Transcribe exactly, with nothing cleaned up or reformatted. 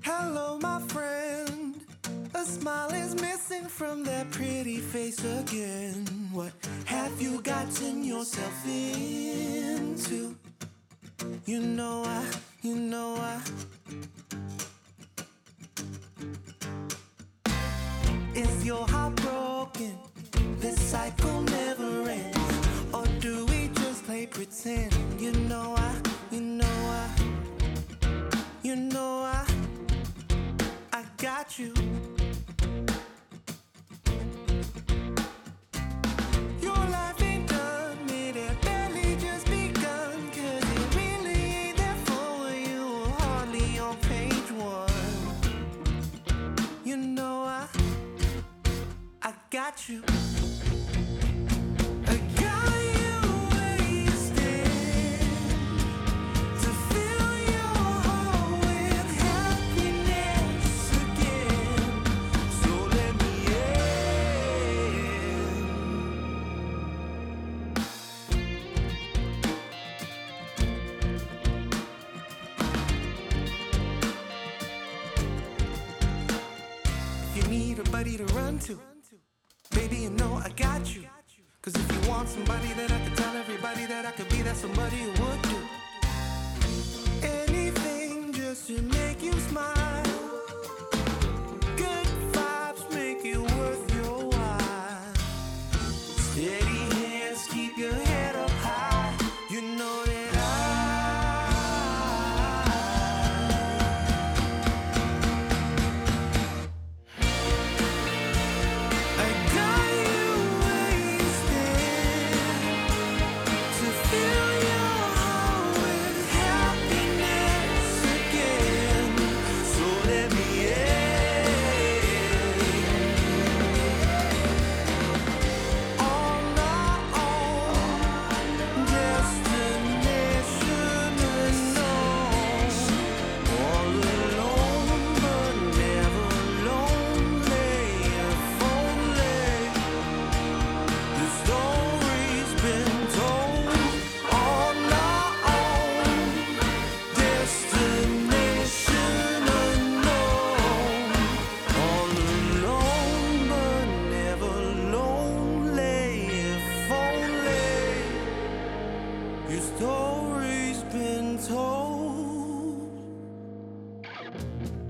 Hello, my friend. A smile is missing from that pretty face again. What have you gotten yourself into? You know I, you know I. Is your heart broken? This cycle never ends. Or do we just play pretend? You know I, you know I, you know I, I got you. Your life ain't done, it had barely just begun. Cause it really ain't that for you, hardly on page one. You know I, I got you. I got you wasted to fill your heart with happiness again. So let me in. If you need a buddy to run to, baby, you know I got you. Cause if you want somebody that I could tell everybody that I could be, that's somebody who would do anything just to make you smile. Good vibes make it worth your while. Steady hands keep your head up high. You know that I I got you wasted to fill your heart with happiness again. So let me in. On our own destination unknown. All alone but never lonely. If only the story's been told. On our own destination unknown. All alone but never lonely. If only your story's been told.